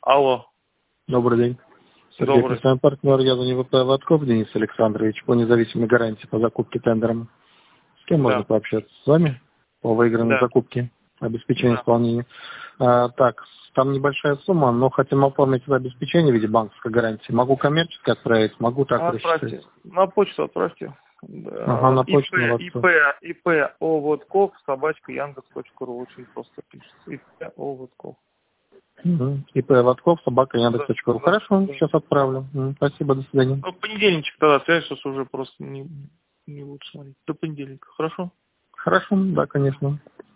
Алло. Добрый день. Сергей, Добрый. представляем партнер Язани ВП Лотков Денис Александрович по независимой гарантии по закупке тендером. С кем можно пообщаться? С вами по выигранной закупке, обеспечению исполнения. Так, там небольшая сумма, но хотим оформить это обеспечение в виде банковской гарантии. Могу коммерчески отправить, могу так рассчитать. На почту отправьте. Ага, на почту. ИП Оводков @яндекс.ру. Очень просто пишется. ИП Оводков. ИП Оводков @яндекс.ру. Хорошо, сейчас отправлю. Спасибо, до свидания. В понедельничек тогда связь, сейчас уже просто не лучше смотреть. До понедельника, хорошо? Хорошо, да, конечно.